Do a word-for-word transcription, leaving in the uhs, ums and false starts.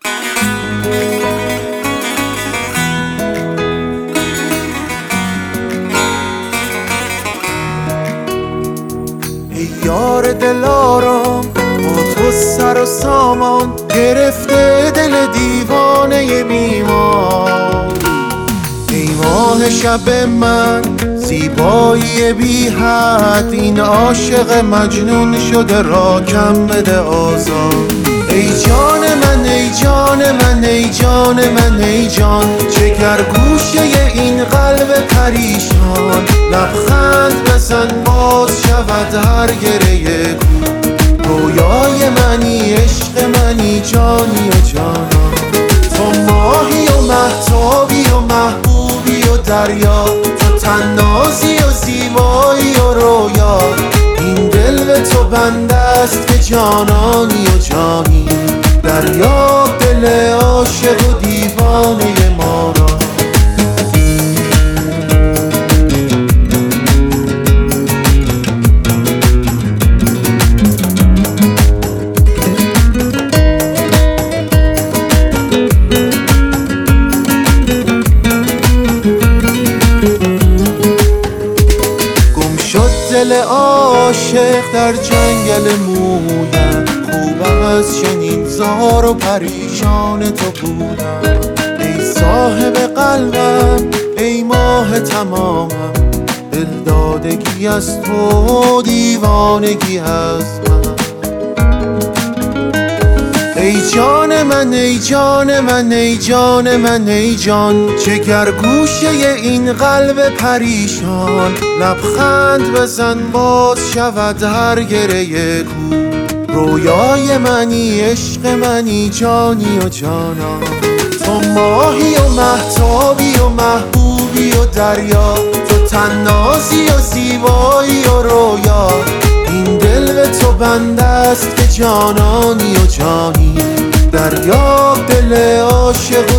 ای یار دلارام با تو سر و سامان، گرفته دل دیوانه بیمار. ای ماه شب من زیبایی بی حد، این عاشق مجنون شده را کم بده آزار. ای جان من ای جان من ای جان من ای جان، جگر گوشه این قلب پریشان. لبخند بزن باز شود هر گره کو، رویای منی عشق منی جانی و جانان. تو ماهی و مهتابی و محبوبی و دریا، تو تنازی و زیبایی و رویا. این دل به تو بنده است که جانانی و جانی، دریا دل عاشق و دیوانه ما را. دل عاشق در جنگل مویم، خوب از چنین زار و پریشان تو بودم. ای صاحب قلبم ای ماه تمامم، دلدادگی از تو دیوانگی از من. ای جان من ای جان من ای جان من ای جان، جگر گوشه این قلب پریشان. لبخند بزن باز شود هر گره کو، رویای منی عشق منی جانی و جانان. تو ماهی و مهتابی و محبوبی و دریا، تو تنازی و زیبایی و رویا. این دل به تو بنده است که جانانی و جانی، دریا دل عاشق